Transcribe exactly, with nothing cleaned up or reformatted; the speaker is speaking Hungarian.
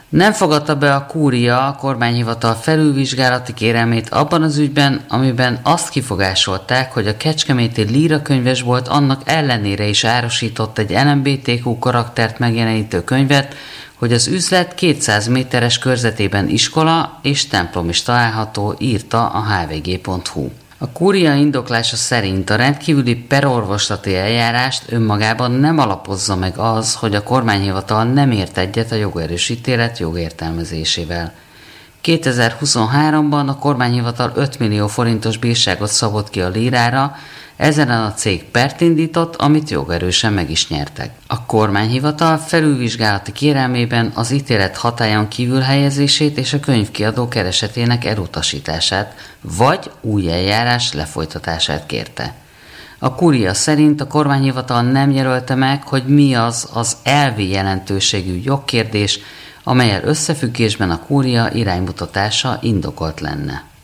Nem fogadta be a kúria a kormányhivatal felülvizsgálati kérelmét abban az ügyben, amiben azt kifogásolták, hogy a kecskeméti Líra könyvesbolt annak ellenére is árusított egy el em bé té kú karaktert megjelenítő könyvet, hogy az üzlet kétszáz méteres körzetében iskola és templom is található, írta a há vé gé pont hú. A kúria indoklása szerint a rendkívüli perorvoslati eljárást önmagában nem alapozza meg az, hogy a kormányhivatal nem ért egyet a jogerős ítélet jogértelmezésével. kétezer-huszonháromban a kormányhivatal öt millió forintos bírságot szabott ki a Lírára, ezen a cég pert indított, amit jogerősen meg is nyertek. A kormányhivatal felülvizsgálati kérelmében az ítélet hatályon kívül helyezését és a könyvkiadó keresetének elutasítását, vagy új eljárás lefolytatását kérte. A kúria szerint a kormányhivatal nem jelölte meg, hogy mi az az elvi jelentőségű jogkérdés, amellyel összefüggésben a kúria iránymutatása indokolt lenne.